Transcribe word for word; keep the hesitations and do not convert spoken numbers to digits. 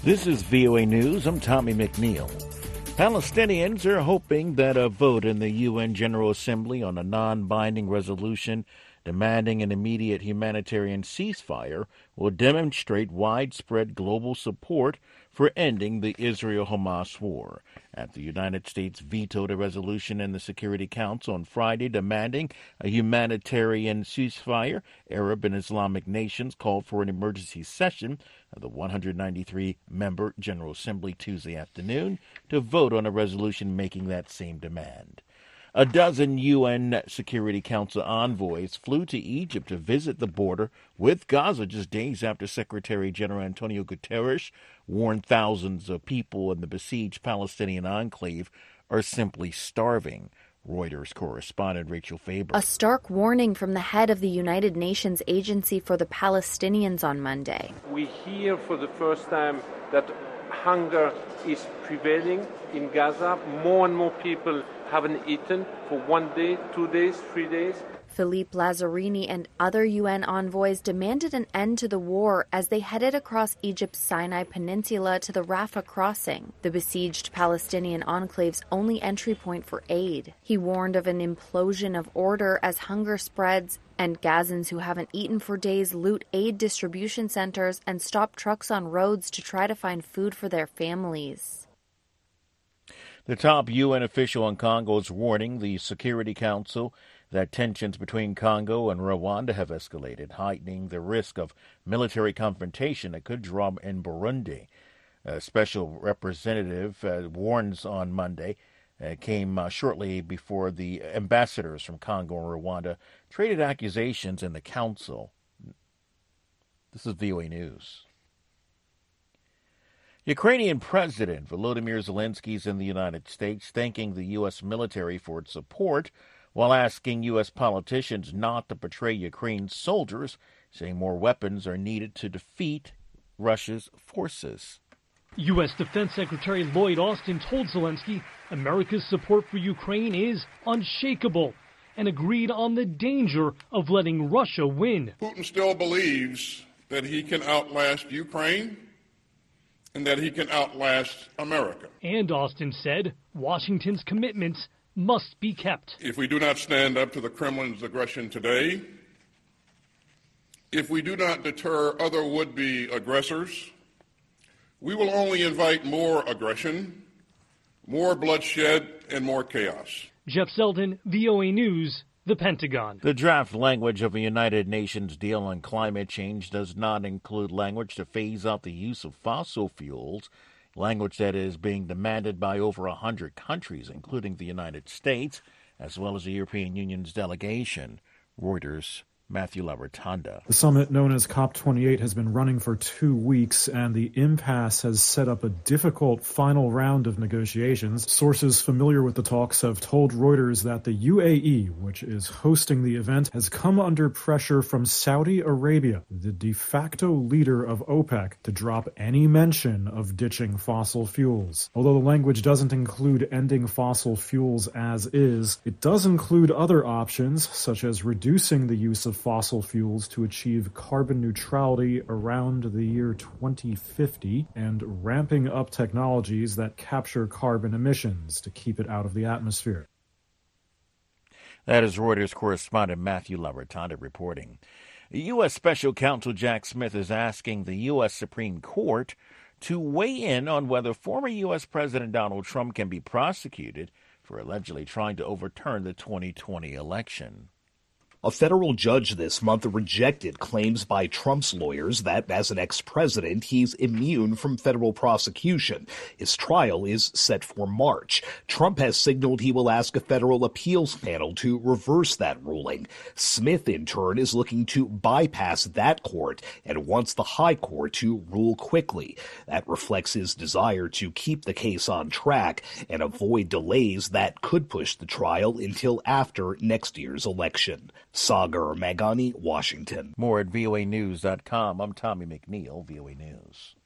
This is V O A News. I'm Tommy McNeil. Palestinians are hoping that a vote in the U N General Assembly on a non-binding resolution demanding an immediate humanitarian ceasefire will demonstrate widespread global support for ending the Israel-Hamas war. After the United States vetoed a resolution in the Security Council on Friday demanding a humanitarian ceasefire, Arab and Islamic nations called for an emergency session of the one hundred ninety-three member General Assembly Tuesday afternoon to vote on a resolution making that same demand. A dozen U N Security Council envoys flew to Egypt to visit the border with Gaza just days after Secretary General Antonio Guterres warned thousands of people in the besieged Palestinian enclave are simply starving. Reuters correspondent Rachel Faber. A stark warning from the head of the United Nations Agency for the Palestinians on Monday. We hear for the first time that hunger is prevailing in Gaza. More and more people haven't eaten for one day, two days, three days. Philippe Lazzarini and other U N envoys demanded an end to the war as they headed across Egypt's Sinai Peninsula to the Rafah crossing, the besieged Palestinian enclave's only entry point for aid. He warned of an implosion of order as hunger spreads and Gazans who haven't eaten for days loot aid distribution centers and stop trucks on roads to try to find food for their families. The top U N official in Congo is warning the Security Council that tensions between Congo and Rwanda have escalated, heightening the risk of military confrontation that could drum in Burundi. A special representative uh, warns on Monday, uh, came uh, shortly before the ambassadors from Congo and Rwanda traded accusations in the council. This is V O A News. Ukrainian President Volodymyr Zelensky is in the United States, thanking the U S military for its support, while asking U S politicians not to betray Ukraine's soldiers, saying more weapons are needed to defeat Russia's forces. U S Defense Secretary Lloyd Austin told Zelensky America's support for Ukraine is unshakable and agreed on the danger of letting Russia win. Putin still believes that he can outlast Ukraine and that he can outlast America. And Austin said Washington's commitments must be kept. If we do not stand up to the Kremlin's aggression today, if we do not deter other would-be aggressors, we will only invite more aggression, more bloodshed, and more chaos. Jeff Selden, V O A News, the Pentagon. The draft language of a United Nations deal on climate change does not include language to phase out the use of fossil fuels, language that is being demanded by over one hundred countries, including the United States, as well as the European Union's delegation. Reuters' Matthew LaRotanda. The summit, known as COP twenty-eight, has been running for two weeks, and the impasse has set up a difficult final round of negotiations. Sources familiar with the talks have told Reuters that the U A E, which is hosting the event, has come under pressure from Saudi Arabia, the de facto leader of OPEC, to drop any mention of ditching fossil fuels. Although the language doesn't include ending fossil fuels as is, it does include other options, such as reducing the use of fossil fuels to achieve carbon neutrality around the year twenty fifty and ramping up technologies that capture carbon emissions to keep it out of the atmosphere. That is Reuters correspondent Matthew LaRotanda reporting. U S. Special Counsel Jack Smith is asking the U S. Supreme Court to weigh in on whether former U S. President Donald Trump can be prosecuted for allegedly trying to overturn the twenty twenty election. A federal judge this month rejected claims by Trump's lawyers that, as an ex-president, he's immune from federal prosecution. His trial is set for March. Trump has signaled he will ask a federal appeals panel to reverse that ruling. Smith, in turn, is looking to bypass that court and wants the high court to rule quickly. That reflects his desire to keep the case on track and avoid delays that could push the trial until after next year's election. Sagar Magani, Washington. More at V O A news dot com. I'm Tommy McNeil, V O A News.